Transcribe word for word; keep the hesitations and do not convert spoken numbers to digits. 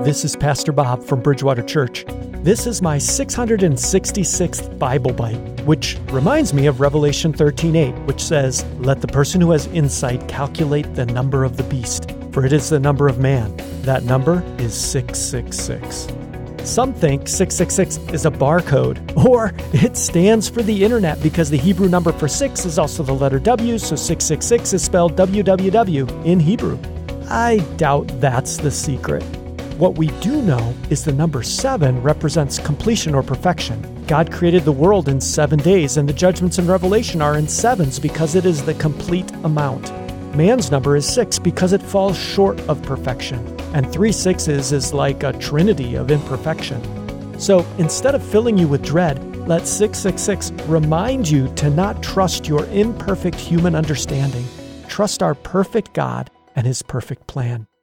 This is Pastor Bob from Bridgewater Church. This is my six hundred sixty-sixth Bible Bite, which reminds me of Revelation thirteen eight, which says, "Let the person who has insight calculate the number of the beast, for it is the number of man. That number is six six six. Some think six six six is a barcode, or it stands for the internet because the Hebrew number for six is also the letter W, so six six six is spelled W W W in Hebrew. I doubt that's the secret. What we do know is the number seven represents completion or perfection. God created the world in seven days, and the judgments in Revelation are in sevens because it is the complete amount. Man's number is six because it falls short of perfection, and three sixes is like a trinity of imperfection. So instead of filling you with dread, let six six six remind you to not trust your imperfect human understanding. Trust our perfect God and His perfect plan.